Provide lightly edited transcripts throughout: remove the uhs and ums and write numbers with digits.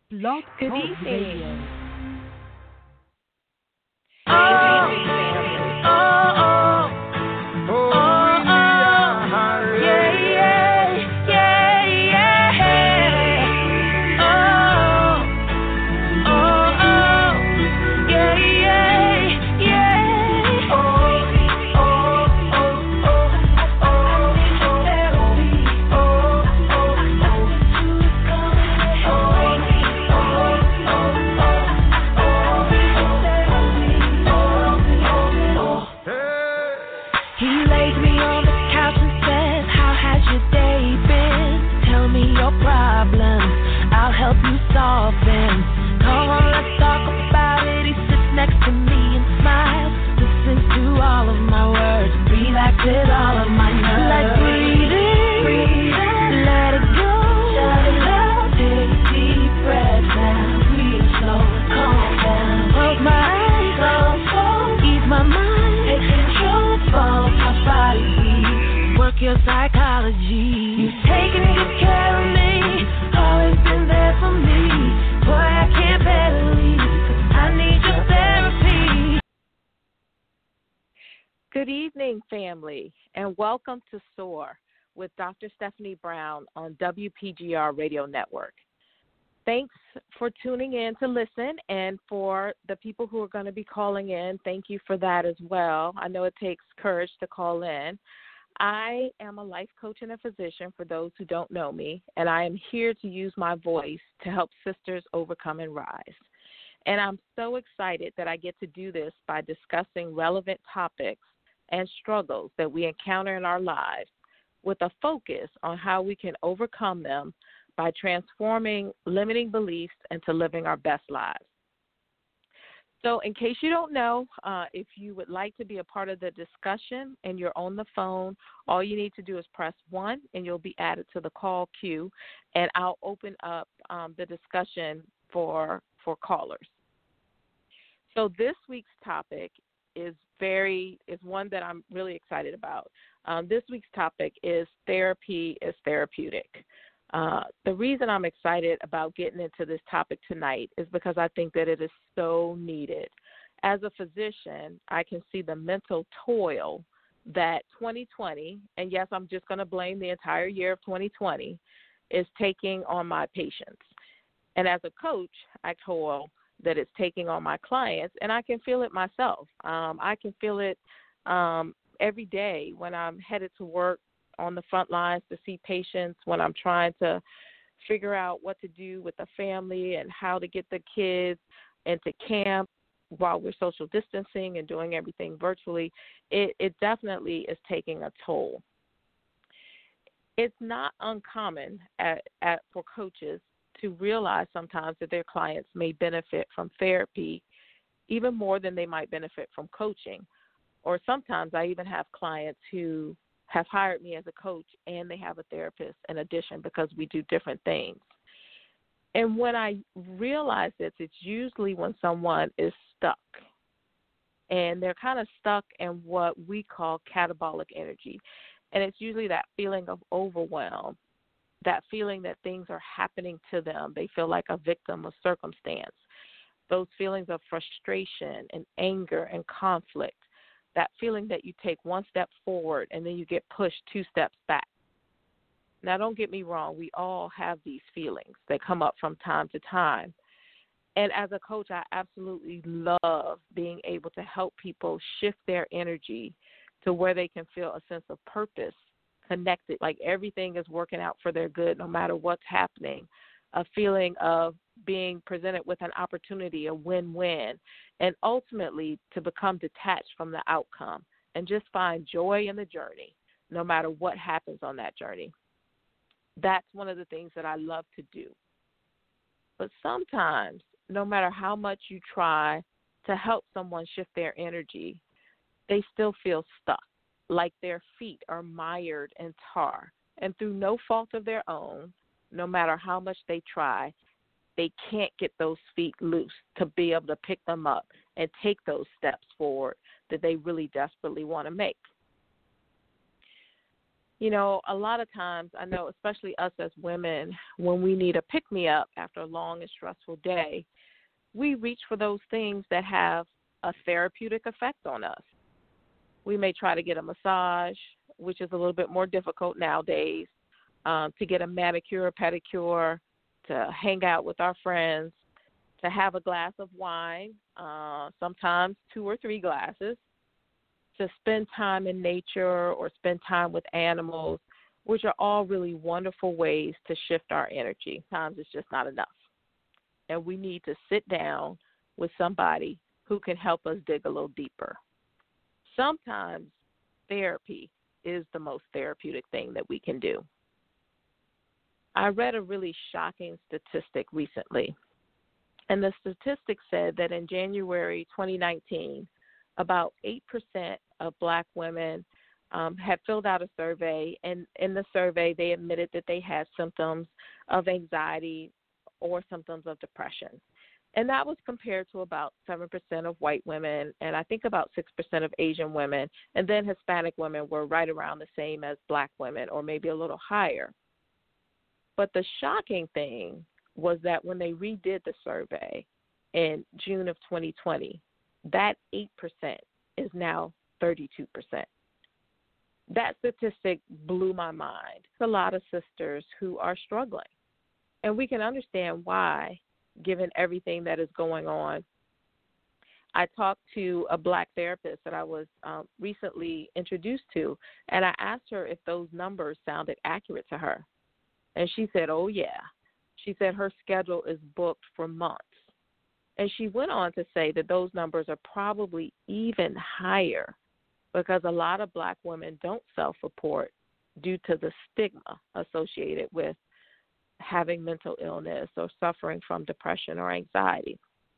Blog Good Talk evening. Radio. Your psychology, you've taken good care of me, always been there for me. Boy, I can't bear to leave, 'cause I need your therapy. Good evening, family, and welcome to SOAR with Dr. Stephanie Brown on WPGR Radio Network. Thanks for tuning in to listen, and for the people who are going to be calling in, thank you for that as well. I know it takes courage to call in. I am a life coach and a physician for those who don't know me, and I am here to use my voice to help sisters overcome and rise. And I'm so excited that I get to do this by discussing relevant topics and struggles that we encounter in our lives with a focus on how we can overcome them by transforming limiting beliefs into living our best lives. So in case you don't know, if you would like to be a part of the discussion and you're on the phone, all you need to do is press 1 and you'll be added to the call queue, and I'll open up the discussion for callers. So this week's topic is one that I'm really excited about. This week's topic is therapy is therapeutic. The reason I'm excited about getting into this topic tonight is because I think that it is so needed. As a physician, I can see the mental toil that 2020, and yes, I'm just going to blame the entire year of 2020, is taking on my patients. And as a coach, I toil that it's taking on my clients, and I can feel it myself. I can feel it every day when I'm headed to work on the front lines to see patients, when I'm trying to figure out what to do with the family and how to get the kids into camp while we're social distancing and doing everything virtually. It definitely is taking a toll. It's not uncommon for coaches to realize sometimes that their clients may benefit from therapy even more than they might benefit from coaching. Or sometimes I even have clients who have hired me as a coach and they have a therapist in addition because we do different things. And when I realize this, it's usually when someone is stuck. And they're kind of stuck in what we call catabolic energy. And it's usually that feeling of overwhelm, that feeling that things are happening to them. They feel like a victim of circumstance. Those feelings of frustration and anger and conflict. That feeling that you take one step forward and then you get pushed 2 steps back. Now, don't get me wrong. We all have these feelings that come up from time to time. And as a coach, I absolutely love being able to help people shift their energy to where they can feel a sense of purpose, connected, like everything is working out for their good no matter what's happening, a feeling of being presented with an opportunity, a win-win, and ultimately to become detached from the outcome and just find joy in the journey no matter what happens on that journey. That's one of the things that I love to do. But sometimes, no matter how much you try to help someone shift their energy, they still feel stuck, like their feet are mired in tar. And through no fault of their own, no matter how much they try, they can't get those feet loose to be able to pick them up and take those steps forward that they really desperately want to make. You know, a lot of times, I know, especially us as women, when we need a pick-me-up after a long and stressful day, we reach for those things that have a therapeutic effect on us. We may try to get a massage, which is a little bit more difficult nowadays, to get a manicure or pedicure, to hang out with our friends, to have a glass of wine, sometimes 2 or 3 glasses, to spend time in nature or spend time with animals, which are all really wonderful ways to shift our energy. Sometimes it's just not enough. And we need to sit down with somebody who can help us dig a little deeper. Sometimes therapy is the most therapeutic thing that we can do. I read a really shocking statistic recently, and the statistic said that in January 2019, about 8% of Black women had filled out a survey, and in the survey they admitted that they had symptoms of anxiety or symptoms of depression. And that was compared to about 7% of white women, and I think about 6% of Asian women, and then Hispanic women were right around the same as Black women, or maybe a little higher. But the shocking thing was that when they redid the survey in June of 2020, that 8% is now 32%. That statistic blew my mind. A lot of sisters who are struggling, and we can understand why, given everything that is going on. I talked to a Black therapist that I was recently introduced to, and I asked her if those numbers sounded accurate to her. And she said, oh, yeah. She said her schedule is booked for months. And she went on to say that those numbers are probably even higher because a lot of Black women don't self-report due to the stigma associated with having mental illness or suffering from depression or anxiety.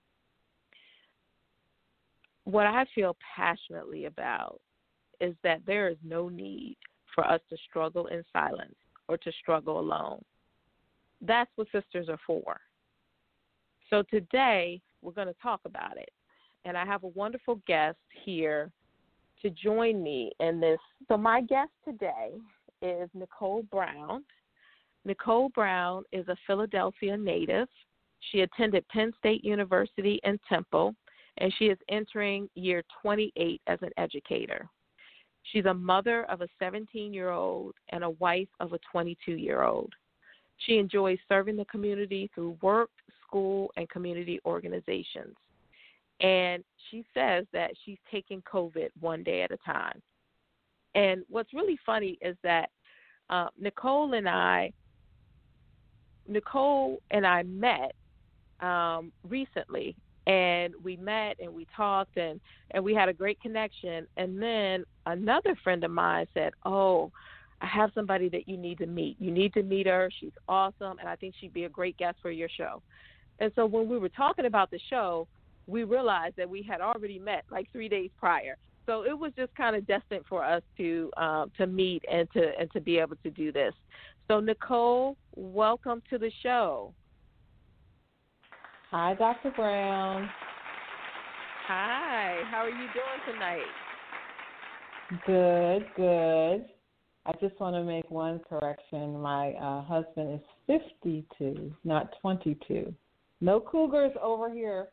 What I feel passionately about is that there is no need for us to struggle in silence or to struggle alone. That's what sisters are for. So today we're going to talk about it. And I have a wonderful guest here to join me in this. So my guest today is Nicole Brown. Nicole Brown is a Philadelphia native. She attended Penn State University in Temple, and she is entering year 28 as an educator. She's a mother of a 17-year-old and a wife of a 22-year-old. She enjoys serving the community through work, school, and community organizations. And she says that she's taking COVID one day at a time. And what's really funny is that Nicole and I met recently, and we met and we talked and we had a great connection. And then another friend of mine said, oh, I have somebody that you need to meet. You need to meet her. She's awesome, and I think she'd be a great guest for your show. And so when we were talking about the show, we realized that we had already met like 3 days prior. So it was just kind of destined for us to meet and to be able to do this. So Nicole, welcome to the show. Hi, Dr. Brown. Hi. How are you doing tonight? Good. I just want to make one correction. My husband is 52, not 22. No cougars over here.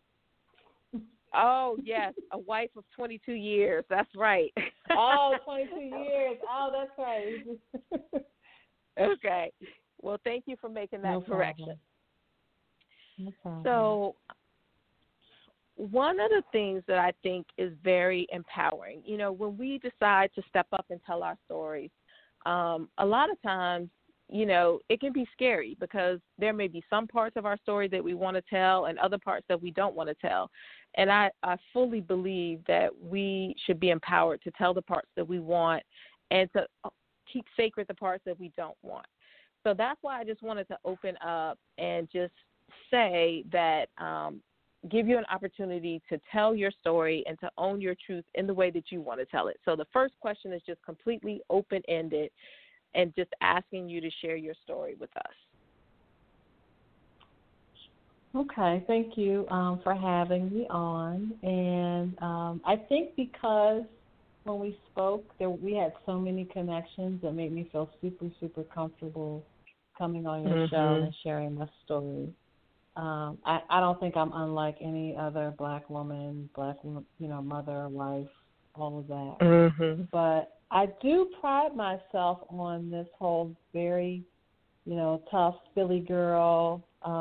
Oh, yes, a wife of 22 years. That's right. Oh, 22 years. Oh, that's right. Okay. Well, thank you for making that correction. No problem. So one of the things that I think is very empowering, you know, when we decide to step up and tell our stories, a lot of times, you know, it can be scary because there may be some parts of our story that we want to tell and other parts that we don't want to tell. And I fully believe that we should be empowered to tell the parts that we want and to keep sacred the parts that we don't want. So that's why I just wanted to open up and just say that give you an opportunity to tell your story and to own your truth in the way that you want to tell it. So the first question is just completely open-ended and just asking you to share your story with us. Okay, thank you for having me on. And I think because when we spoke, we had so many connections that made me feel super, super comfortable coming on your show and sharing my story. I don't think I'm unlike any other black woman, mother, wife, all of that. But I do pride myself on this whole very, tough Philly girl.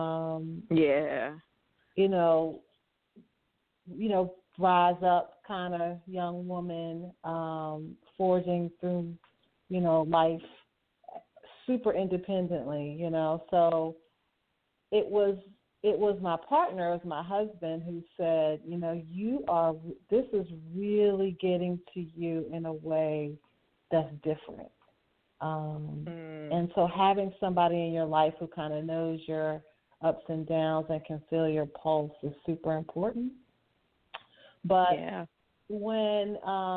Rise up kind of young woman, forging through, life super independently, So it was my partner, it was my husband who said, this is really getting to you in a way that's different. And so having somebody in your life who kind of knows your ups and downs and can feel your pulse is super important. But when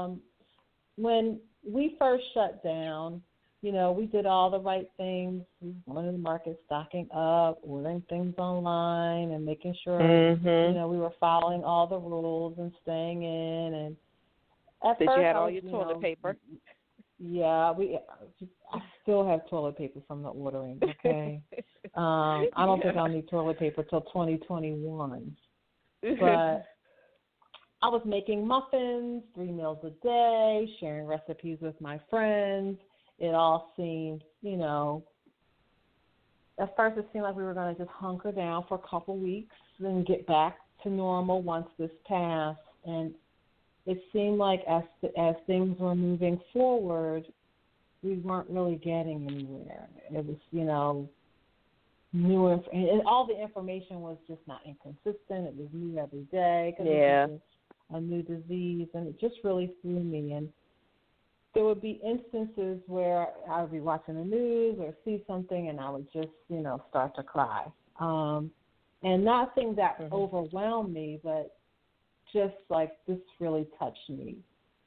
we first shut down, we did all the right things. We went to the market, stocking up, ordering things online, and making sure we were following all the rules and staying in. And did you have all your toilet paper? Yeah, I still have toilet paper from the ordering. Okay, I don't think I'll need toilet paper till 2021, but I was making muffins 3 meals a day, sharing recipes with my friends. It all seemed, at first it seemed like we were going to just hunker down for a couple weeks and get back to normal once this passed. And it seemed like as things were moving forward, we weren't really getting anywhere. It was, new and all the information was just not inconsistent. It was new every day because it was a new disease, and it just really threw me. And there would be instances where I would be watching the news or see something, and I would just, start to cry. And nothing that overwhelmed me, but just like this really touched me.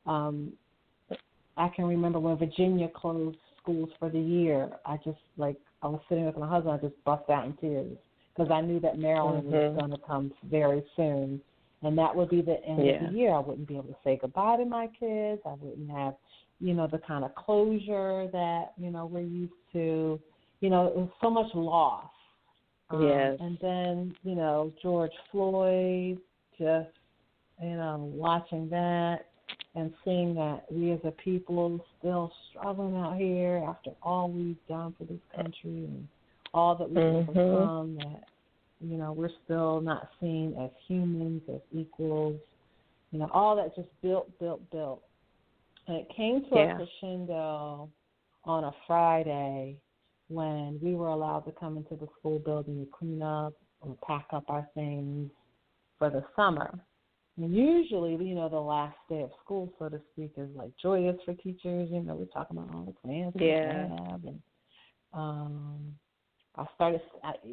I can remember when Virginia closed schools for the year, I was sitting with my husband, I just bust out in tears because I knew that Maryland was going to come very soon. And that would be the end of the year. I wouldn't be able to say goodbye to my kids. I wouldn't have, the kind of closure that, we're used to. It was so much loss. And then, George Floyd, just, watching that and seeing that we as a people still struggling out here after all we've done for this country and all that we've overcome, that, we're still not seen as humans, as equals. All that just built. And it came to a crescendo on a Friday when we were allowed to come into the school building and clean up or pack up our things for the summer. And usually, the last day of school, so to speak, is like joyous for teachers. We're talking about all the plans we have. And I started,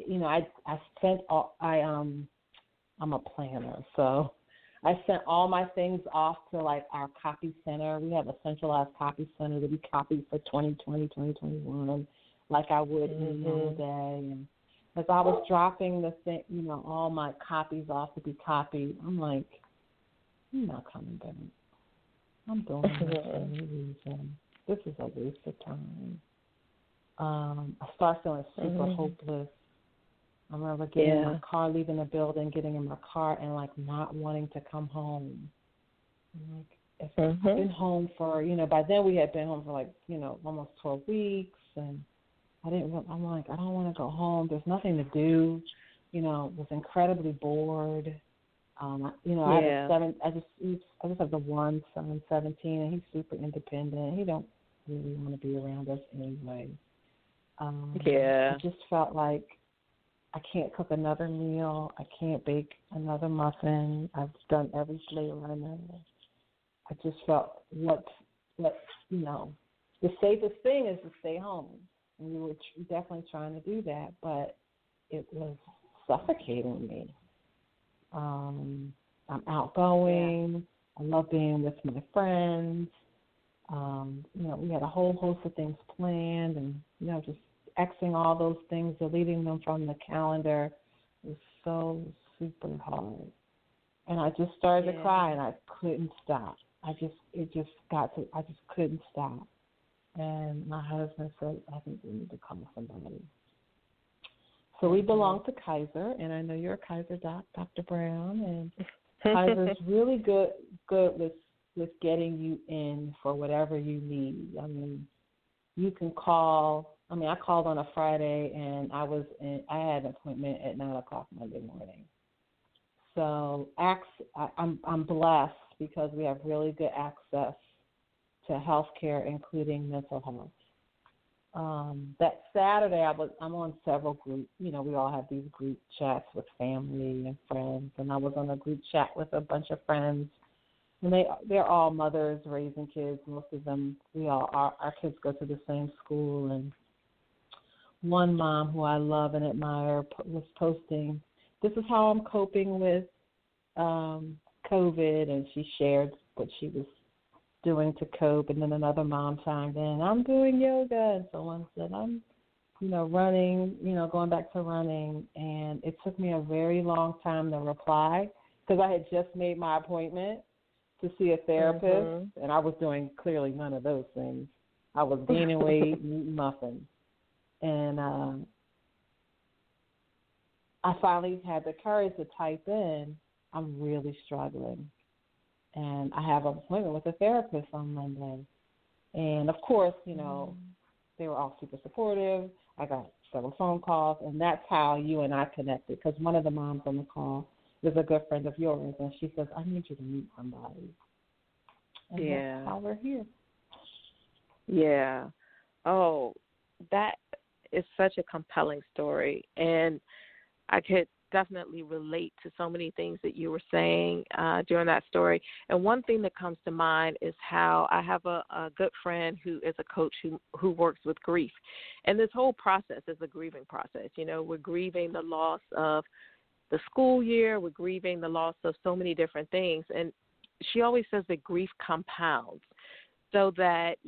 I'm a planner, so I sent all my things off to like our copy center. We have a centralized copy center that we copy for 2020, 2021, like I would any other day. And as I was dropping the thing, all my copies off to be copied, I'm like, I'm not coming back. I'm doing this for no reason. This is a waste of time. I started feeling super hopeless. I remember getting in my car, leaving the building, getting in my car, and like not wanting to come home. I'm like, I've been home for, by then we had been home for like, almost 12 weeks, and I'm like, I don't want to go home. There's nothing to do. Was incredibly bored. I just have the one son, 17, and he's super independent. He don't really want to be around us anyway. I just felt like I can't cook another meal. I can't bake another muffin. I've done every flavor I know. I just felt the safest thing is to stay home. And we were definitely trying to do that, but it was suffocating me. I'm outgoing. I love being with my friends. We had a whole host of things planned, and just Xing all those things, deleting them from the calendar was so super hard. And I just started to cry, and I couldn't stop. I just couldn't stop. And my husband said, I think we need to call somebody. So we belong to Kaiser, and I know you're a Kaiser doc, Dr. Brown, and Kaiser's really good with getting you in for whatever you need. I mean, you can call. I mean, I called on a Friday, and I had an appointment at 9:00 Monday morning. So I'm blessed because we have really good access to health care, including mental health. That Saturday, I'm on several groups. You know, we all have these group chats with family and friends, and I was on a group chat with a bunch of friends, and they're all mothers raising kids. Most of them, our kids go to the same school, and one mom who I love and admire was posting, "This is how I'm coping with COVID," and she shared what she was doing to cope. And then another mom chimed in, "I'm doing yoga," and someone said, "I'm, running, going back to running." And it took me a very long time to reply because I had just made my appointment to see a therapist, and I was doing clearly none of those things. I was gaining weight and eating muffins. And I finally had the courage to type in, "I'm really struggling." And I have an appointment with a therapist on Monday. And, of course, they were all super supportive. I got several phone calls, and that's how you and I connected, because one of the moms on the call is a good friend of yours, and she says, "I need you to meet somebody." And that's how we're here. Yeah. Oh, that is such a compelling story. And I could definitely relate to so many things that you were saying during that story. And one thing that comes to mind is how I have a good friend who is a coach who works with grief. And this whole process is a grieving process. We're grieving the loss of the school year. We're grieving the loss of so many different things. And she always says that grief compounds, so that,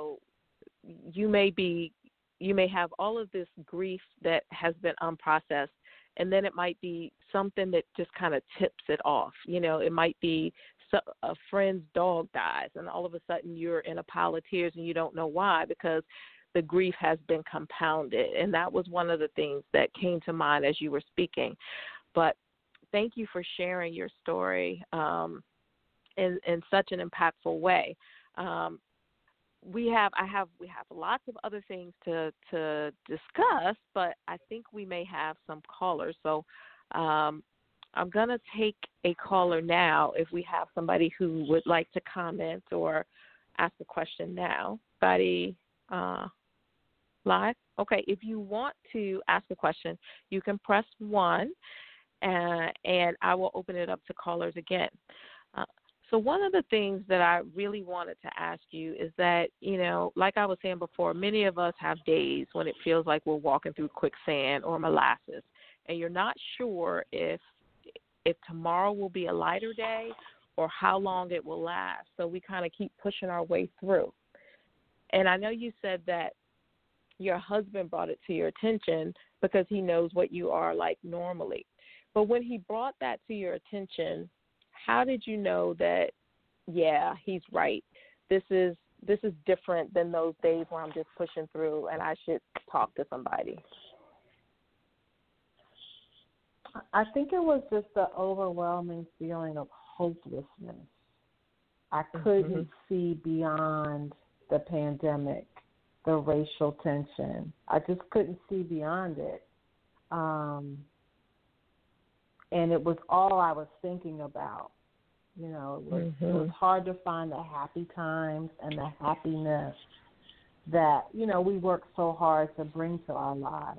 you may have all of this grief that has been unprocessed, and then it might be something that just kind of tips it off. It might be a friend's dog dies, and all of a sudden you're in a pile of tears and you don't know why, because the grief has been compounded. And that was one of the things that came to mind as you were speaking. But thank you for sharing your story in such an impactful way. We have lots of other things to discuss, but I think we may have some callers. So I'm going to take a caller now if we have somebody who would like to comment or ask a question now. Buddy, live? Okay, if you want to ask a question, you can press 1, and I will open it up to callers again. So one of the things that I really wanted to ask you is that, like I was saying before, many of us have days when it feels like we're walking through quicksand or molasses, and you're not sure if tomorrow will be a lighter day or how long it will last. So we kind of keep pushing our way through. And I know you said that your husband brought it to your attention because he knows what you are like normally. But when he brought that to your attention, how did you know that, yeah, he's right? This is different than those days where I'm just pushing through and I should talk to somebody. I think it was just the overwhelming feeling of hopelessness. I couldn't see beyond the pandemic, the racial tension. I just couldn't see beyond it. And it was all I was thinking about. It was hard to find the happy times and the happiness that, we work so hard to bring to our lives.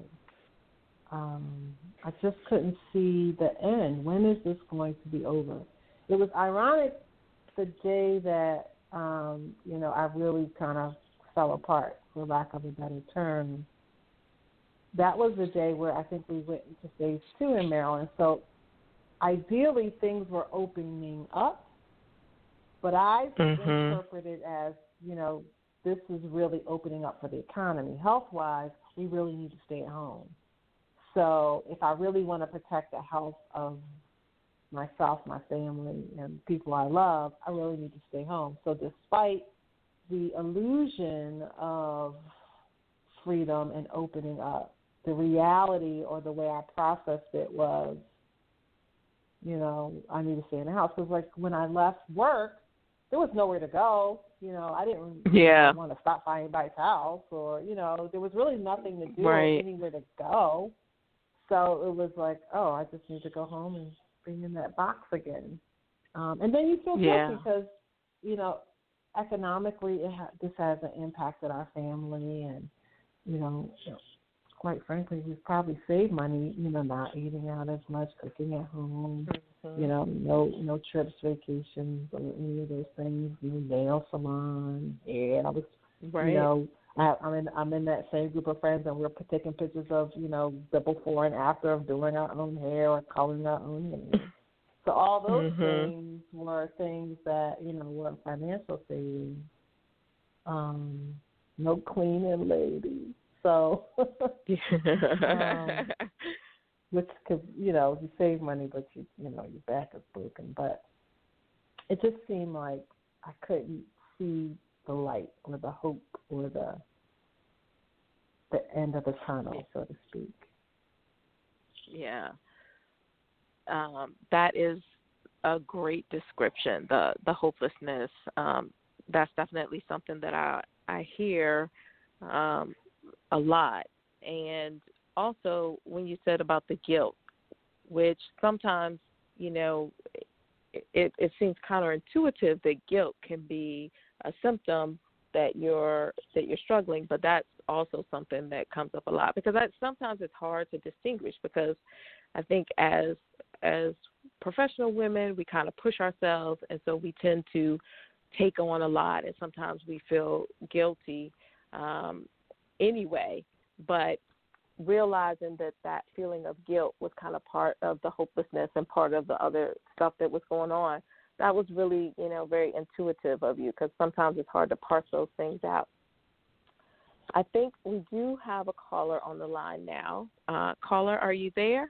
I just couldn't see the end. When is this going to be over? It was ironic the day that, I really kind of fell apart, for lack of a better term. That was the day where I think we went into phase 2 in Maryland. So ideally, things were opening up, but I interpret it as, this is really opening up for the economy. Health-wise, we really need to stay at home. So if I really want to protect the health of myself, my family, and people I love, I really need to stay home. So despite the illusion of freedom and opening up, the reality or the way I processed it was, I need to stay in the house. Because, like, when I left work, there was nowhere to go. I didn't want to stop by anybody's house or, there was really nothing to do or anywhere to go. So it was like, oh, I just need to go home and bring in that box again. And then you feel guilty because, economically this hasn't impacted our family. And, quite frankly, we've probably saved money, not eating out as much, cooking at home, no trips, vacations, or any of those things, no nail salon. And I was, I'm in that same group of friends, and we're taking pictures of, the before and after of doing our own hair or coloring our own hair. So all those things were things that, were financial savings. No cleaning lady. So, which, cause, you save money, but your back is broken. But it just seemed like I couldn't see the light or the hope or the end of the tunnel, so to speak. Yeah. That is a great description, the hopelessness. That's definitely something that I hear a lot. And also when you said about the guilt, which sometimes, it seems counterintuitive that guilt can be a symptom that you're struggling, but that's also something that comes up a lot because sometimes it's hard to distinguish because I think as professional women, we kind of push ourselves, and so we tend to take on a lot, and sometimes we feel guilty anyway. But realizing that feeling of guilt was kind of part of the hopelessness and part of the other stuff that was going on, that was really, very intuitive of you because sometimes it's hard to parse those things out. I think we do have a caller on the line now. Caller, are you there?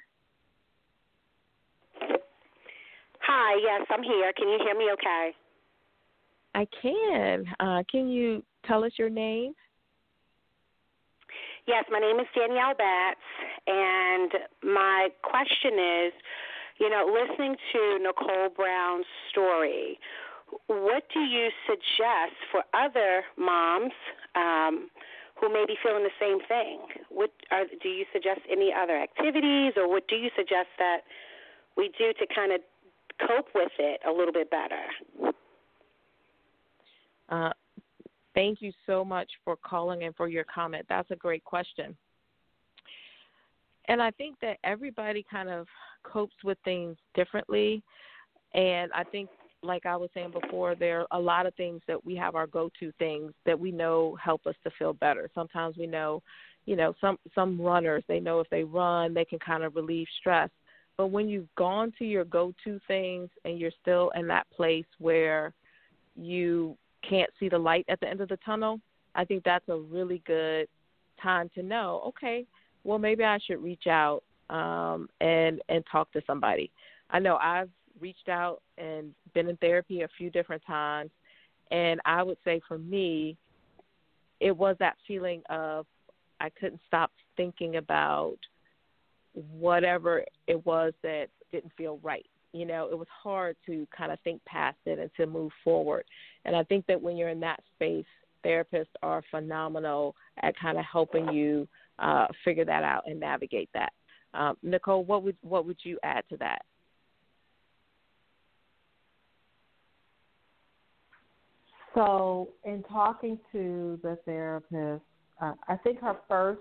Hi, yes, I'm here. Can you hear me okay? I can. Can you tell us your name? Yes, my name is Danielle Batts, and my question is, listening to Nicole Brown's story, what do you suggest for other moms who may be feeling the same thing? Do you suggest any other activities, or what do you suggest that we do to kind of cope with it a little bit better? Thank you so much for calling and for your comment. That's a great question. And I think that everybody kind of copes with things differently. And I think, like I was saying before, there are a lot of things that we have our go-to things that we know help us to feel better. Sometimes we know, some runners, they know if they run, they can kind of relieve stress. But when you've gone to your go-to things and you're still in that place where you can't see the light at the end of the tunnel, I think that's a really good time to know, okay, well, maybe I should reach out and talk to somebody. I know I've reached out and been in therapy a few different times, and I would say for me, it was that feeling of I couldn't stop thinking about whatever it was that didn't feel right. It was hard to kind of think past it and to move forward. And I think that when you're in that space, therapists are phenomenal at kind of helping you figure that out and navigate that. Nicole, what would you add to that? So in talking to the therapist, I think her first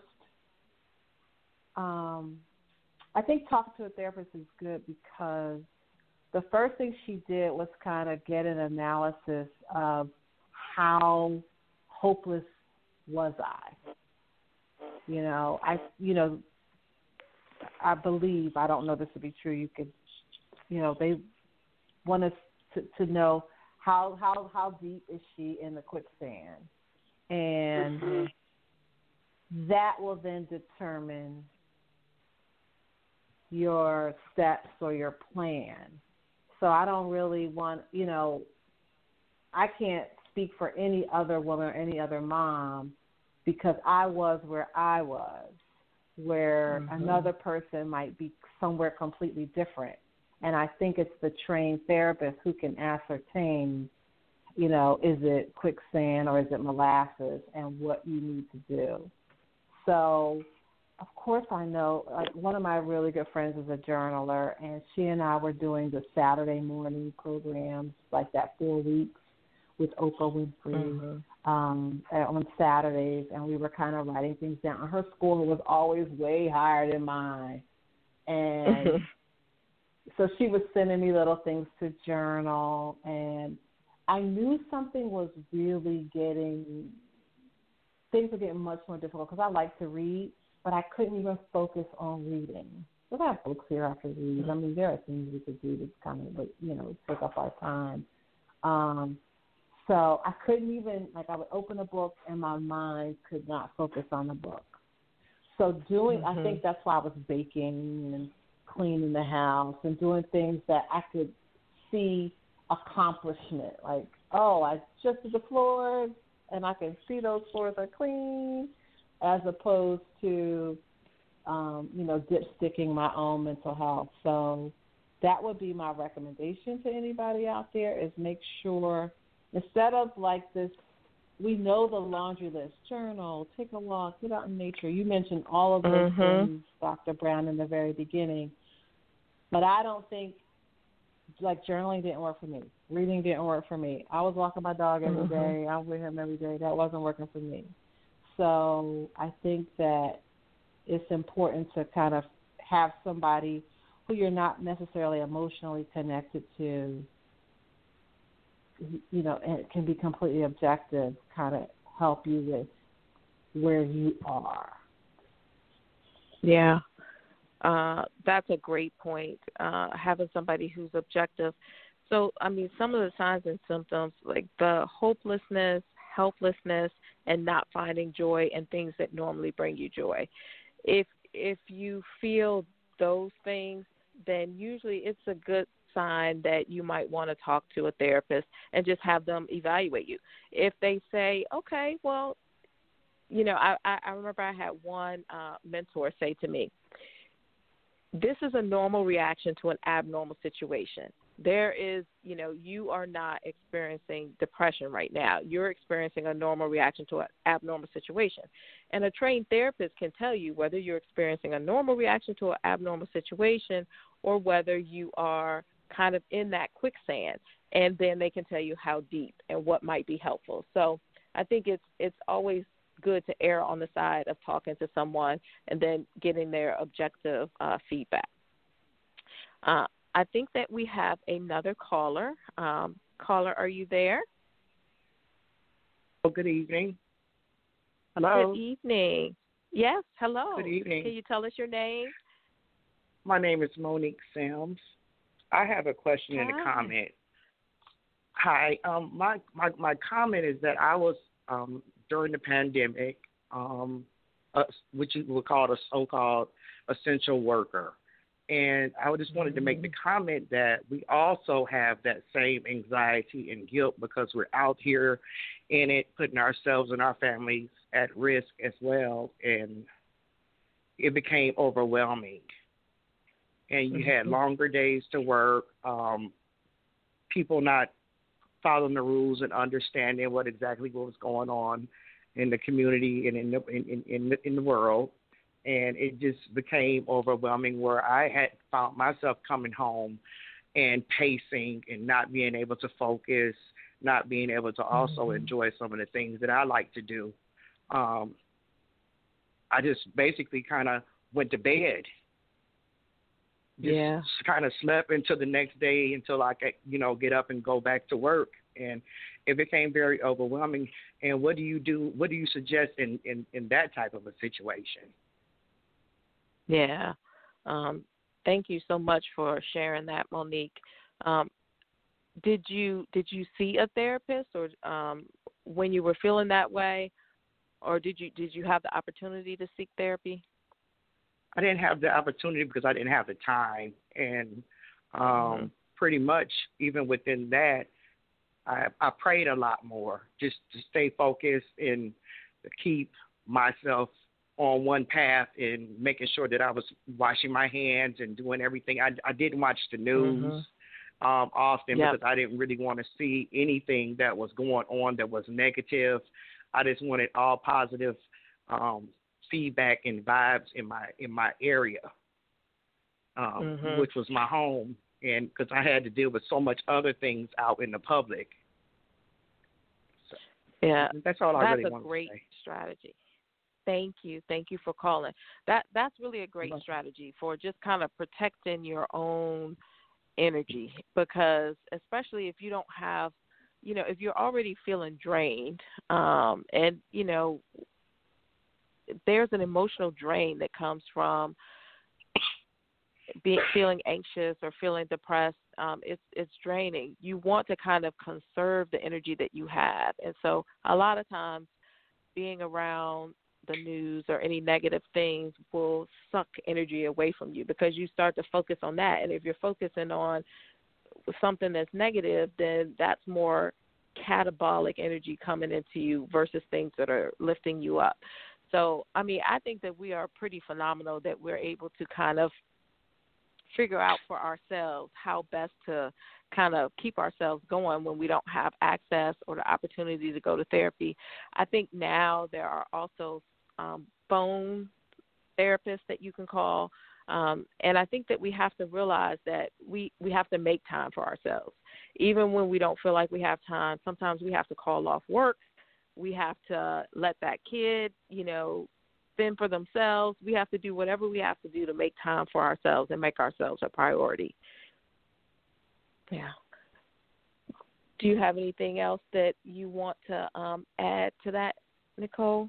I think talking to a therapist is good because the first thing she did was kind of get an analysis of how hopeless was I. I believe, I don't know this to be true, you could, they want us to know how deep is she in the quicksand. And that will then determine your steps or your plan. So I don't really want, I can't speak for any other woman or any other mom because I was where I was, where another person might be somewhere completely different. And I think it's the trained therapist who can ascertain, is it quicksand or is it molasses and what you need to do. So, of course, I know, like, one of my really good friends is a journaler, and she and I were doing the Saturday morning programs, like that 4 weeks with Oprah Winfrey on Saturdays, and we were kind of writing things down. Her score was always way higher than mine. And so she was sending me little things to journal, and I knew something was really things were getting much more difficult because I like to read, but I couldn't even focus on reading. We have books here I could read. I mean, there are things we could do that kind of, take up our time. So I couldn't even, I would open a book and my mind could not focus on the book. So I think that's why I was baking and cleaning the house and doing things that I could see accomplishment. Like, I just did the floors and I can see those floors are clean, as opposed to, dipsticking my own mental health. So that would be my recommendation to anybody out there is make sure, instead of like this, we know the laundry list, journal, take a walk, get out in nature. You mentioned all of those things, Dr. Brown, in the very beginning. But I don't think, journaling didn't work for me. Reading didn't work for me. I was walking my dog every day. I was with him every day. That wasn't working for me. So I think that it's important to kind of have somebody who you're not necessarily emotionally connected to, and it can be completely objective, kind of help you with where you are. Yeah. That's a great point, having somebody who's objective. So, I mean, some of the signs and symptoms, like the hopelessness, helplessness, and not finding joy in things that normally bring you joy. If you feel those things, then usually it's a good sign that you might want to talk to a therapist and just have them evaluate you. If they say, okay, well, I remember I had one mentor say to me, this is a normal reaction to an abnormal situation. There is, you are not experiencing depression right now. You're experiencing a normal reaction to an abnormal situation. And a trained therapist can tell you whether you're experiencing a normal reaction to an abnormal situation or whether you are kind of in that quicksand. And then they can tell you how deep and what might be helpful. So I think it's always good to err on the side of talking to someone and then getting their objective feedback. I think that we have another caller. Caller, are you there? Oh, good evening. Hello. Good evening. Yes, hello. Good evening. Can you tell us your name? My name is Monique Sims. I have a question and a comment. Hi. My comment is that I was during the pandemic, which you would call a so-called essential worker. And I just wanted to make the comment that we also have that same anxiety and guilt because we're out here in it, putting ourselves and our families at risk as well. And it became overwhelming. And you had longer days to work, people not following the rules and understanding what was going on in the community and in the world. And it just became overwhelming where I had found myself coming home and pacing and not being able to focus, not being able to also enjoy some of the things that I like to do. I just basically kind of went to bed. Just kind of slept until the next day until I could, get up and go back to work. And it became very overwhelming. And what do you do? What do you suggest in that type of a situation? Yeah. Thank you so much for sharing that, Monique. Did you see a therapist or when you were feeling that way, or did you have the opportunity to seek therapy? I didn't have the opportunity because I didn't have the time. And pretty much, even within that, I prayed a lot more just to stay focused and to keep myself on one path and making sure that I was washing my hands and doing everything. I didn't watch the news often because I didn't really want to see anything that was going on that was negative. I just wanted all positive feedback and vibes in my area, which was my home, and because I had to deal with so much other things out in the public. So, that's all I really want to say. That's a great strategy. Thank you for calling. That's really a great strategy for just kind of protecting your own energy, because especially if you don't have, if you're already feeling drained, and there's an emotional drain that comes from feeling anxious or feeling depressed. It's draining. You want to kind of conserve the energy that you have, and so a lot of times being around the news or any negative things will suck energy away from you, because you start to focus on that. And if you're focusing on something that's negative, then that's more catabolic energy coming into you versus things that are lifting you up. So, I think that we are pretty phenomenal that we're able to kind of figure out for ourselves how best to kind of keep ourselves going when we don't have access or the opportunity to go to therapy. I think now there are also phone therapists that you can call. And I think that we have to realize that we have to make time for ourselves. Even when we don't feel like we have time, sometimes we have to call off work. We have to let that kid, fend for themselves. We have to do whatever we have to do to make time for ourselves and make ourselves a priority. Yeah. Do you have anything else that you want to add to that, Nicole?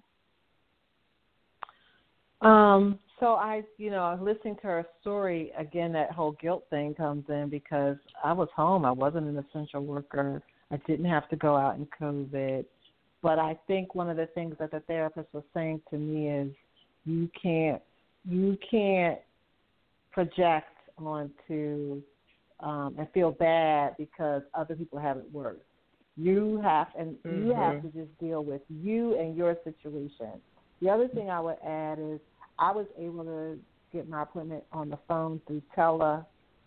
So I, listening to her story, again, that whole guilt thing comes in because I was home. I wasn't an essential worker. I didn't have to go out in COVID. But I think one of the things that the therapist was saying to me is you can't project onto and feel bad because other people haven't worked. You have to just deal with you and your situation. The other thing I would add is I was able to get my appointment on the phone through telehealth.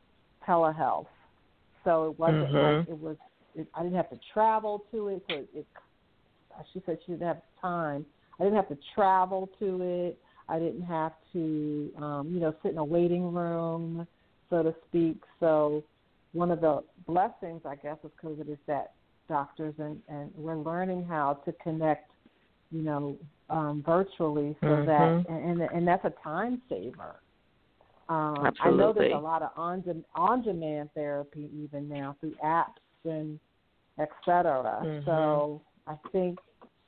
So it wasn't like I didn't have to travel to it. So she said she didn't have time. I didn't have to travel to it. I didn't have to, sit in a waiting room, so to speak. So one of the blessings, I guess, of COVID is that doctors and we're learning how to connect, virtually, so that and that's a time saver. I know there's a lot of on-demand therapy even now through apps and et cetera. So I think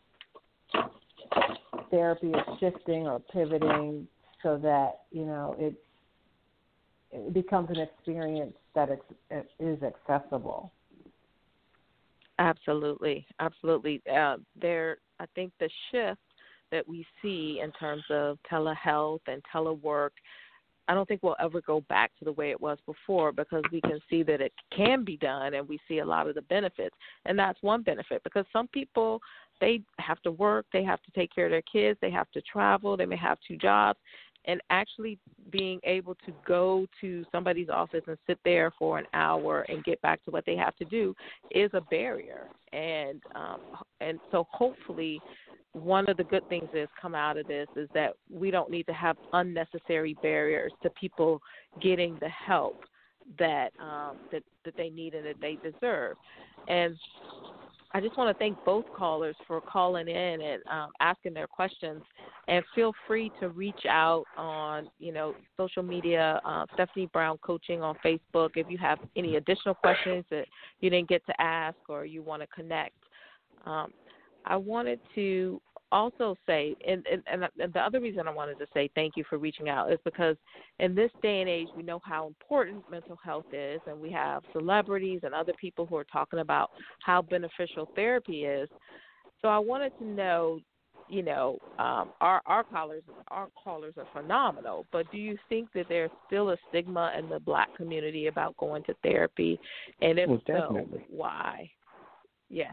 therapy is shifting or pivoting so that, it becomes an experience that is accessible. Absolutely. I think the shift that we see in terms of telehealth and telework, I don't think we'll ever go back to the way it was before, because we can see that it can be done and we see a lot of the benefits. And that's one benefit, because some people, they have to work, they have to take care of their kids, they have to travel, they may have 2 jobs, and actually being able to go to somebody's office and sit there for an hour and get back to what they have to do is a barrier. And so hopefully one of the good things that's come out of this is that we don't need to have unnecessary barriers to people getting the help that they need and that they deserve. And I just want to thank both callers for calling in and asking their questions. And feel free to reach out on, social media, Stephanie Brown Coaching on Facebook, if you have any additional questions that you didn't get to ask or you want to connect. I wanted to also say, and the other reason I wanted to say thank you for reaching out is because in this day and age, we know how important mental health is, and we have celebrities and other people who are talking about how beneficial therapy is. So I wanted to know, our callers are phenomenal, but do you think that there's still a stigma in the Black community about going to therapy, and if so, why? Yeah.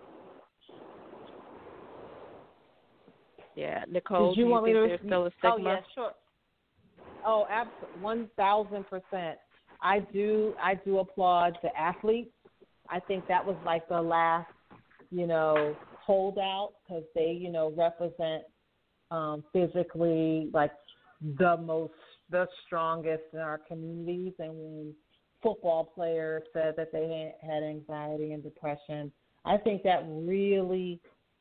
Yeah, Nicole, do you think there's still a stigma? Oh, yeah, sure. Oh, absolutely, 1,000%. I do applaud the athletes. I think that was like the last, holdout, because they, represent physically like the strongest in our communities. And when football players said that they had anxiety and depression, I think that really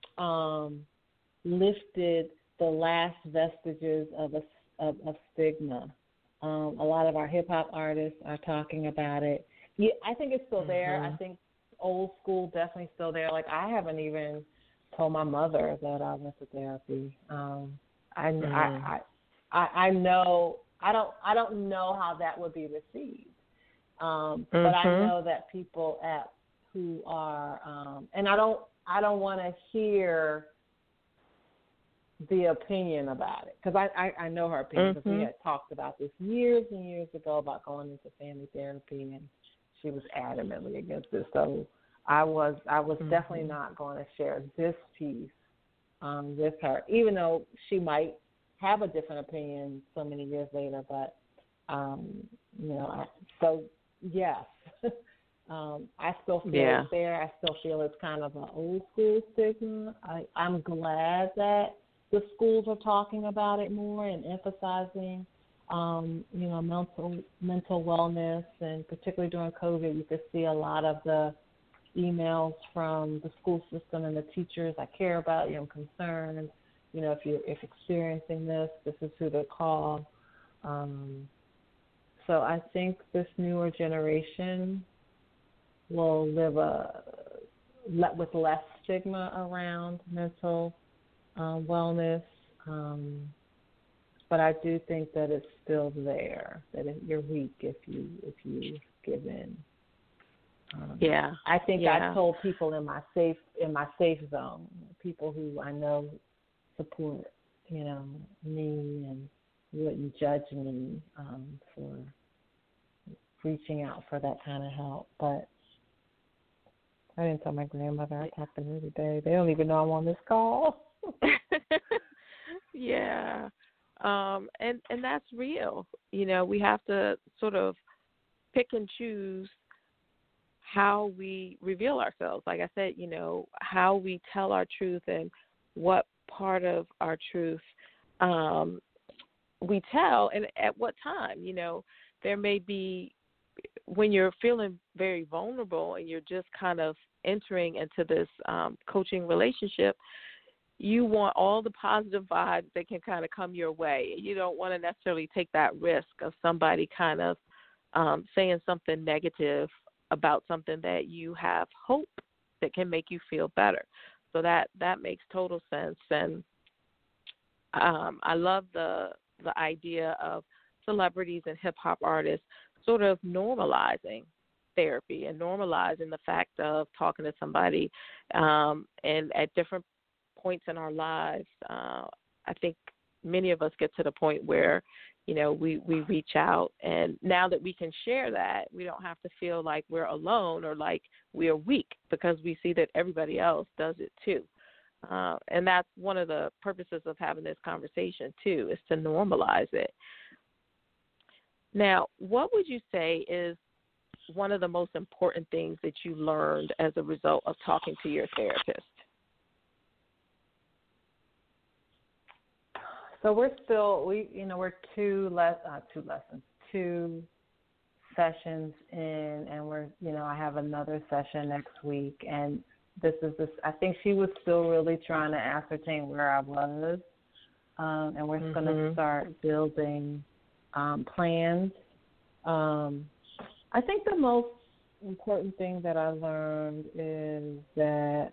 lifted the last vestiges of stigma. A lot of our hip hop artists are talking about it. Yeah, I think it's still there. I think old school definitely still there. Like, I haven't even told my mother that I went to therapy. I know I don't know how that would be received. But I know that people who are and I don't want to hear the opinion about it, because I know her opinion, because we had talked about this years and years ago about going into family therapy, and she was adamantly against it. So I was definitely not going to share this piece with her, even though she might have a different opinion so many years later. But so yes, I still feel it's there. I still feel it's kind of an old school stigma. I'm glad that the schools are talking about it more and emphasizing, mental wellness, and particularly during COVID, you could see a lot of the emails from the school system and the teachers. I care about you. I'm concerned. If you're experiencing this is who to call. So I think this newer generation will live with less stigma around mental wellness, but I do think that it's still there. That you're weak if you give in. I think I told people in my safe zone, people who I know support, me and wouldn't judge me for reaching out for that kind of help. But I didn't tell my grandmother. I talk to her every day. They don't even know I'm on this call. Yeah. And that's real. We have to sort of pick and choose how we reveal ourselves. Like I said, how we tell our truth and what part of our truth we tell and at what time. There may be, when you're feeling very vulnerable and you're just kind of entering into this coaching relationship, you want all the positive vibes that can kind of come your way. You don't want to necessarily take that risk of somebody kind of saying something negative about something that you have hope that can make you feel better. So that makes total sense. And I love the idea of celebrities and hip-hop artists sort of normalizing therapy and normalizing the fact of talking to somebody and at different points in our lives. I think many of us get to the point where, we reach out, and now that we can share that, we don't have to feel like we're alone or like we're weak, because we see that everybody else does it too. And that's one of the purposes of having this conversation too, is to normalize it. Now, what would you say is one of the most important things that you learned as a result of talking to your therapist? So we're two sessions in, and I have another session next week, and I think she was still really trying to ascertain where I was, and we're going to start building plans. I think the most important thing that I learned is that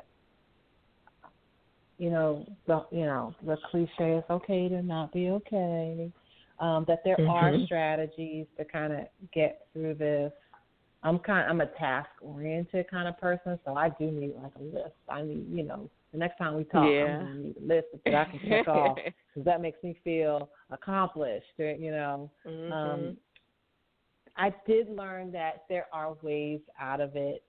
the cliche is okay to not be okay, that there are strategies to kind of get through this, I'm a task oriented kind of person, so I do need like a list. I need, the next time we talk, I'm gonna need a list that I can check off because that makes me feel accomplished. Mm-hmm. I did learn that there are ways out of it.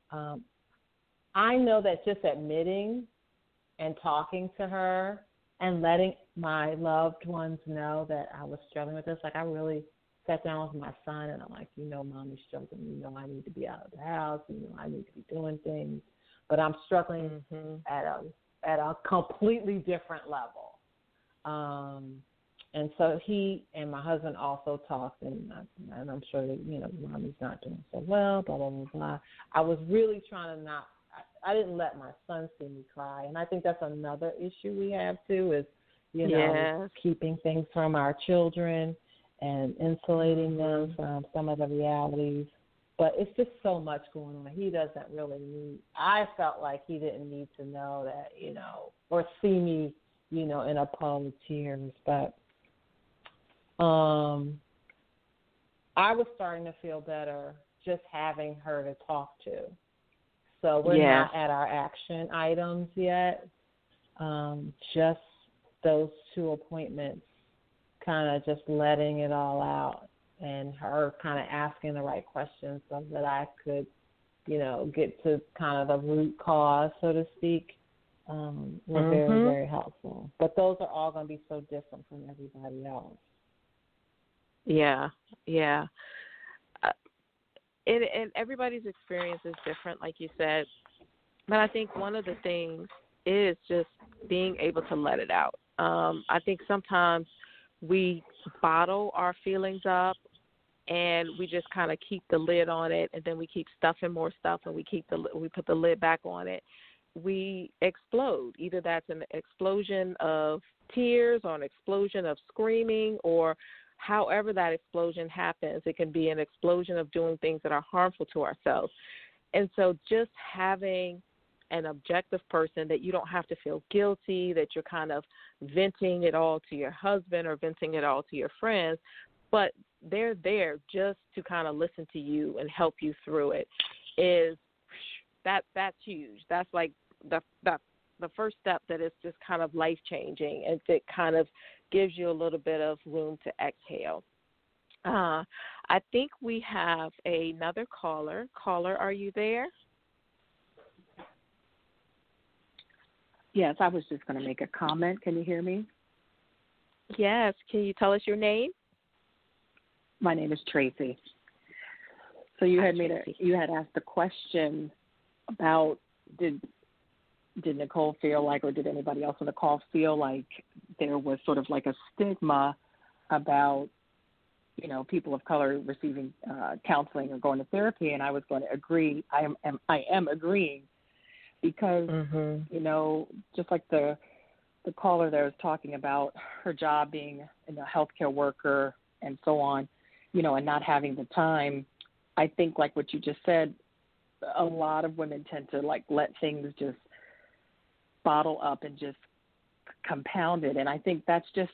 I know that just admitting and talking to her and letting my loved ones know that I was struggling with this, like I really sat down with my son and I'm like, Mommy's struggling. I need to be out of the house. I need to be doing things, but I'm struggling at a completely different level. And so he and my husband also talked, and I'm sure that, Mommy's not doing so well, blah, blah, blah, blah. I was really trying to I didn't let my son see me cry. And I think that's another issue we have, too, is, keeping things from our children and insulating them from some of the realities. But it's just so much going on. He doesn't really need – I felt like he didn't need to know that, or see me, in a puddle of tears. But I was starting to feel better just having her to talk to. So we're not at our action items yet. Just those 2 appointments, kind of just letting it all out and her kind of asking the right questions so that I could, get to kind of the root cause, so to speak, were very, very helpful. But those are all going to be so different from everybody else. Yeah. And everybody's experience is different, like you said. But I think one of the things is just being able to let it out. I think sometimes we bottle our feelings up and we just kind of keep the lid on it, and then we keep stuffing more stuff, and we put the lid back on it. We explode. Either that's an explosion of tears or an explosion of screaming, or however that explosion happens, it can be an explosion of doing things that are harmful to ourselves. And so just having an objective person that you don't have to feel guilty, that you're kind of venting it all to your husband or venting it all to your friends, but they're there just to kind of listen to you and help you through it, that's huge. That's like the first step that is just kind of life-changing, and it kind of gives you a little bit of room to exhale. I think we have another caller. Caller, are you there? Yes, I was just going to make a comment. Can you hear me? Yes. Can you tell us your name? My name is Tracy. So you had asked a question about did Nicole feel like, or did anybody else on the call feel like there was sort of like a stigma about, people of color receiving counseling or going to therapy? And I was going to agree. I am agreeing because, just like the caller there was talking about her job being a healthcare worker and so on, and not having the time. I think like what you just said, a lot of women tend to like let things just bottle up and just compound it. And I think that's just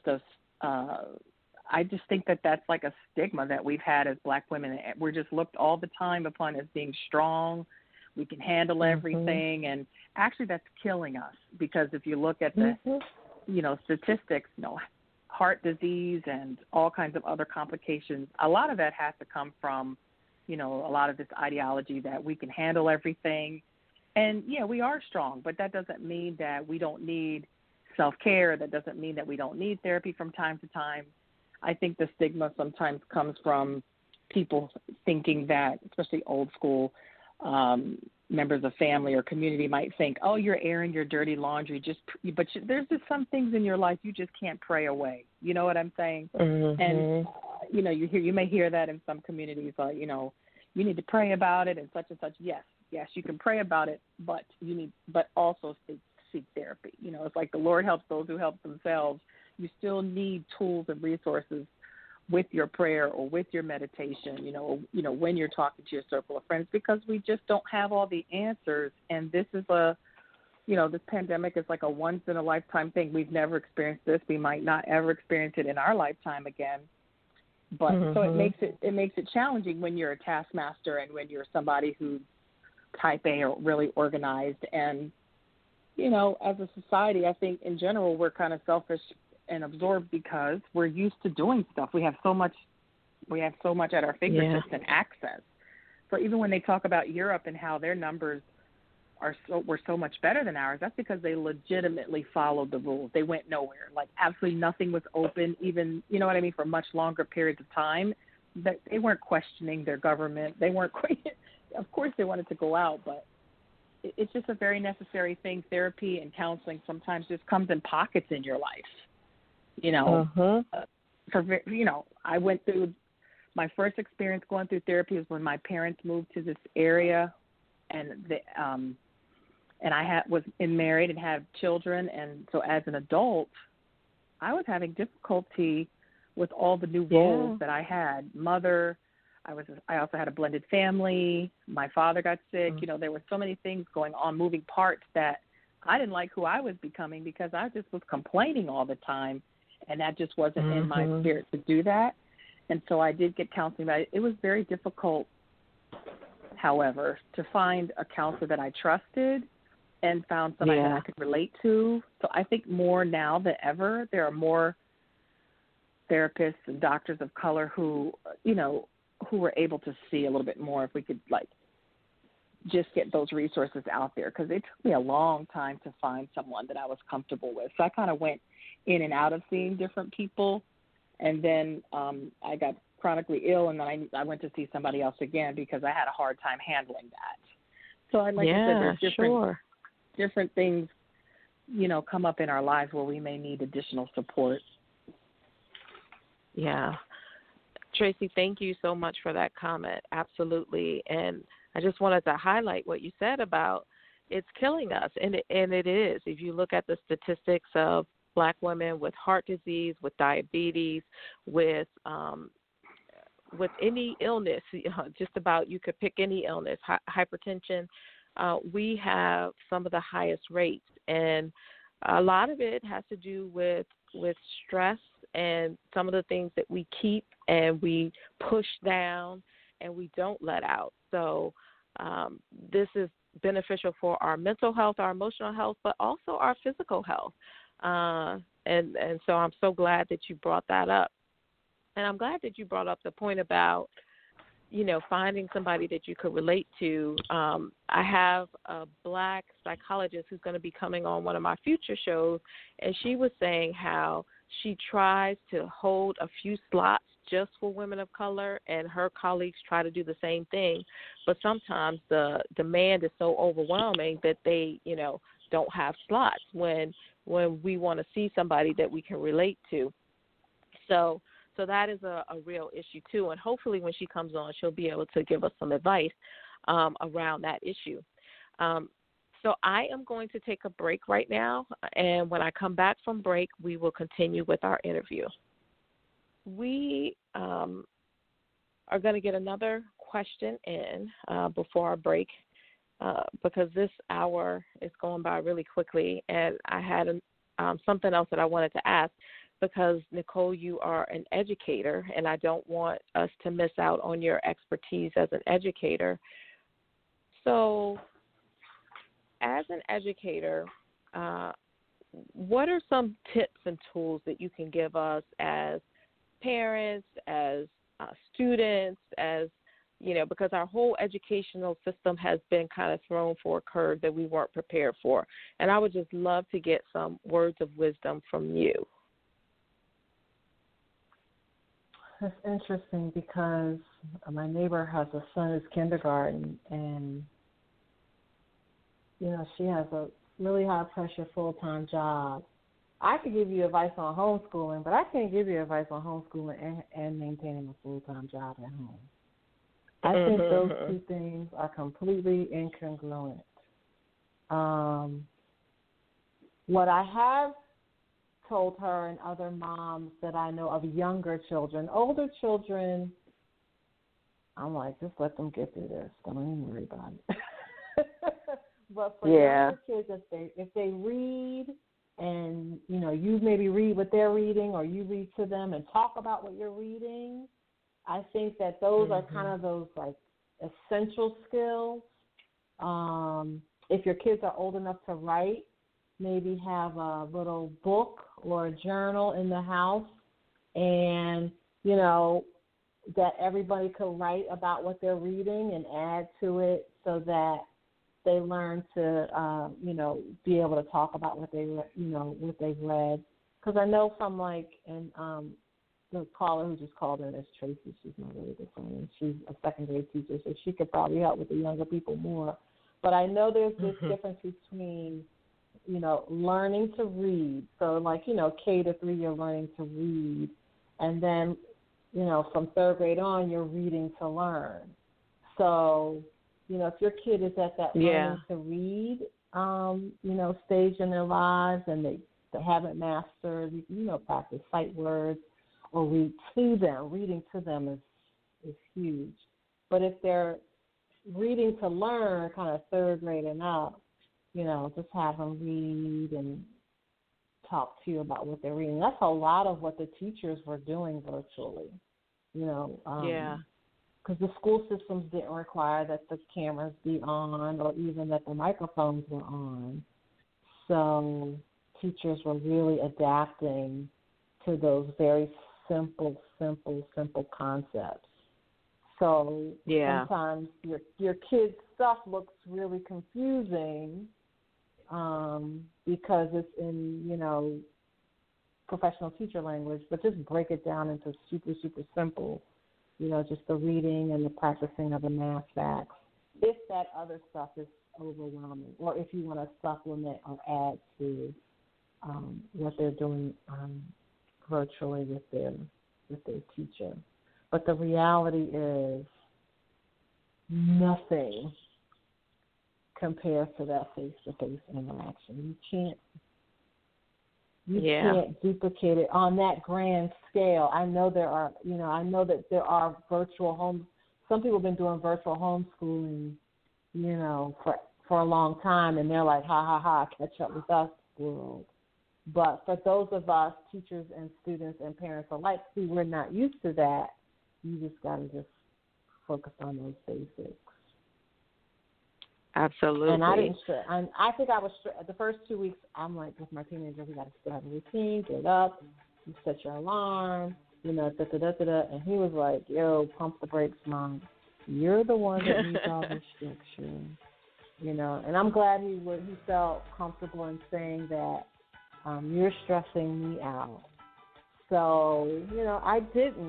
I just think that that's like a stigma that we've had as Black women. We're just looked all the time upon as being strong. We can handle everything. And actually that's killing us, because if you look at the, statistics, heart disease and all kinds of other complications, a lot of that has to come from, a lot of this ideology that we can handle everything. And, we are strong, but that doesn't mean that we don't need self-care. That doesn't mean that we don't need therapy from time to time. I think the stigma sometimes comes from people thinking that, especially old school members of family or community might think, oh, you're airing your dirty laundry, but there's just some things in your life you just can't pray away. You know what I'm saying? And, you may hear that in some communities, like, you need to pray about it and such. Yes, you can pray about it, but but also seek therapy. It's like the Lord helps those who help themselves. You still need tools and resources with your prayer or with your meditation, when you're talking to your circle of friends, because we just don't have all the answers. And this is this pandemic is like a once in a lifetime thing. We've never experienced this. We might not ever experience it in our lifetime again. But so Mm-hmm. it makes it challenging when you're a taskmaster and when you're somebody who's type A or really organized. And, you know, as a society, I think in general we're kind of selfish and absorbed because we're used to doing stuff. We have so much at our fingertips and access. So even when they talk about Europe and how their numbers were so much better than ours, that's because they legitimately followed the rules. They went nowhere. Like absolutely nothing was open, even, you know what I mean, for much longer periods of time. That they weren't questioning their government. They weren't, of course they wanted to go out, but it's just a very necessary thing. Therapy and counseling sometimes just comes in pockets in your life. You know, I went through my first experience going through therapy was when my parents moved to this area, and I was married and had children, and so as an adult, I was having difficulty with all the new roles that I had. Mother, I also had a blended family. My father got sick. You know, there were so many things going on, moving parts, that I didn't like who I was becoming because I just was complaining all the time, and that just wasn't in my spirit to do that. And so I did get counseling, but it was very difficult, however, to find a counselor that I trusted and found somebody that I could relate to. So I think more now than ever, there are more therapists and doctors of color who, you know, who were able to see a little bit more if we could, like, just get those resources out there, because it took me a long time to find someone that I was comfortable with. So I kind of went in and out of seeing different people, and then I got chronically ill, and then I went to see somebody else again because I had a hard time handling that. So like I said, there's different things, you know, come up in our lives where we may need additional support. Yeah. Tracy, thank you so much for that comment. Absolutely. And I just wanted to highlight what you said about it's killing us, and it is. If you look at the statistics of Black women with heart disease, with diabetes, with any illness, just about, you could pick any illness, hypertension, we have some of the highest rates, and a lot of it has to do with stress and some of the things that we keep and we push down and we don't let out. So this is beneficial for our mental health, our emotional health, but also our physical health. And so I'm so glad that you brought that up. And I'm glad that you brought up the point about, you know, finding somebody that you could relate to. I have a Black psychologist who's going to be coming on one of my future shows, and she was saying how she tries to hold a few slots just for women of color, and her colleagues try to do the same thing. But sometimes the demand is so overwhelming that they, you know, don't have slots when we want to see somebody that we can relate to. So that is a real issue, too. And hopefully when she comes on, she'll be able to give us some advice around that issue. So I am going to take a break right now. And when I come back from break, we will continue with our interview. We are going to get another question in before our break because this hour is going by really quickly. And I had something else that I wanted to ask. Because, Nicole, you are an educator, and I don't want us to miss out on your expertise as an educator. So as an educator, what are some tips and tools that you can give us as parents, as students, as, you know, because our whole educational system has been kind of thrown for a curve that we weren't prepared for. And I would just love to get some words of wisdom from you. That's interesting because my neighbor has a son who's kindergarten, and, you know, she has a really high-pressure full-time job. I could give you advice on homeschooling, but I can't give you advice on homeschooling and maintaining a full-time job at home. I think those two things are completely incongruent. What I have told her and other moms that I know of younger children, older children, I'm like, just let them get through this. Don't even worry about it. But for younger kids, if they read and, you know, you maybe read what they're reading or you read to them and talk about what you're reading, I think that those are kind of those like essential skills. If your kids are old enough to write, maybe have a little book or a journal in the house, and, you know, that everybody could write about what they're reading and add to it so that they learn to, you know, be able to talk about what they, you know, what they've read. Because I know from like, and the caller who just called in is Tracy. She's my really good friend. She's a second grade teacher, so she could probably help with the younger people more. But I know there's this difference between, you know, learning to read. So like, you know, K to 3, you're learning to read. And then, you know, from third grade on, you're reading to learn. So, you know, if your kid is at that learning to read, you know, stage in their lives and they haven't mastered, you know, practice sight words or read to them. Reading to them is huge. But if they're reading to learn, kind of third grade and up, you know, just have them read and talk to you about what they're reading. That's a lot of what the teachers were doing virtually, you know. Because the school systems didn't require that the cameras be on or even that the microphones were on. So teachers were really adapting to those very simple concepts. So sometimes your kid's stuff looks really confusing because it's in, you know, professional teacher language, but just break it down into super simple, you know, just the reading and the practicing of the math facts. If that other stuff is overwhelming, or if you want to supplement or add to what they're doing virtually with their teacher. But the reality is nothing compares to that face-to-face interaction. You can't duplicate it on that grand scale. I know that there are virtual homes. Some people have been doing virtual homeschooling, you know, for a long time, and they're like, ha, catch up with us, world. But for those of us, teachers and students and parents alike, who we're not used to that, you just got to just focus on those basics. Absolutely. And I didn't stress. I think I was the first 2 weeks. I'm like, with my teenager, we got to still have a routine. Get up, you set your alarm, you know, And he was like, "Yo, pump the brakes, Mom. You're the one that needs all the structure." You know, and I'm glad he felt comfortable in saying that. You're stressing me out. So, you know, I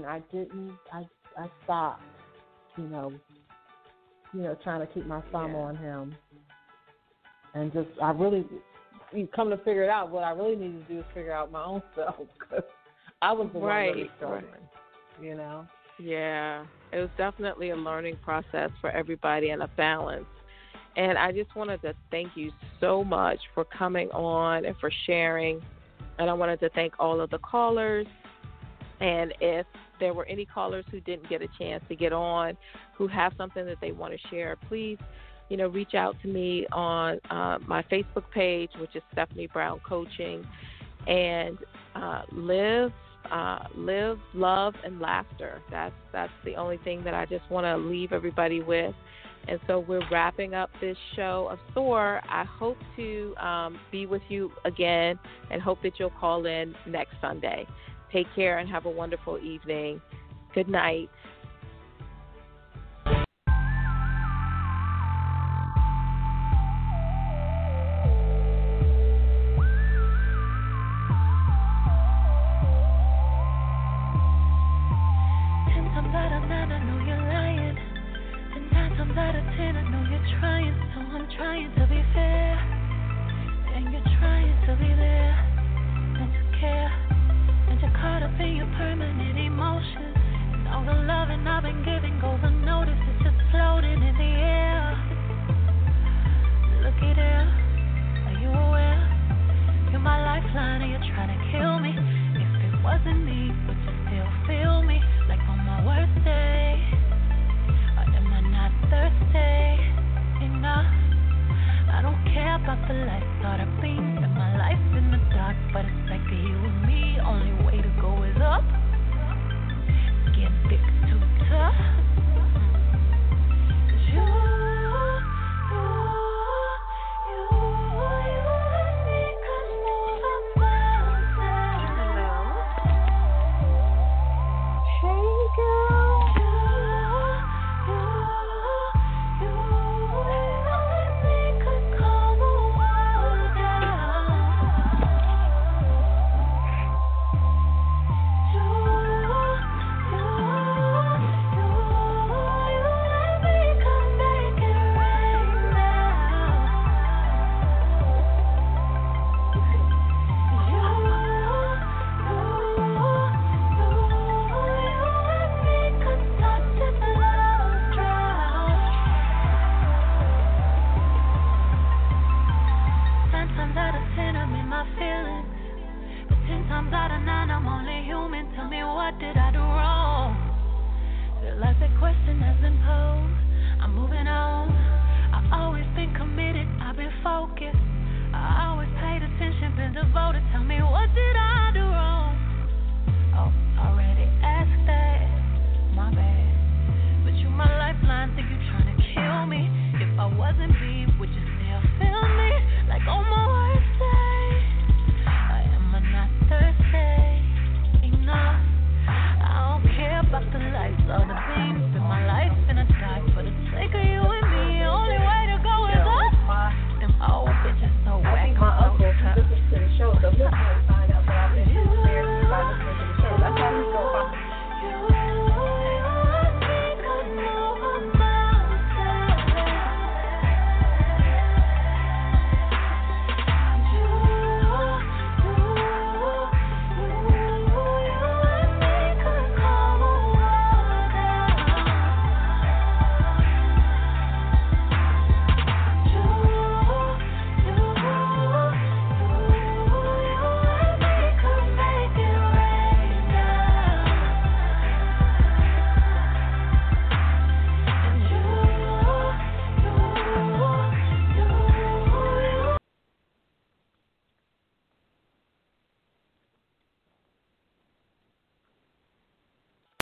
stopped, you know, trying to keep my thumb on him. And just, you come to figure it out, what I really needed to do is figure out my own self, because I was the one really struggling, you know? Yeah, it was definitely a learning process for everybody and a balance. And I just wanted to thank you so much for coming on and for sharing. And I wanted to thank all of the callers. And if there were any callers who didn't get a chance to get on, who have something that they want to share, please, you know, reach out to me on my Facebook page, which is Stephanie Brown Coaching, and live, love, and laughter. That's the only thing that I just want to leave everybody with. And so we're wrapping up this show of SOAR. I hope to be with you again and hope that you'll call in next Sunday. Take care and have a wonderful evening. Good night.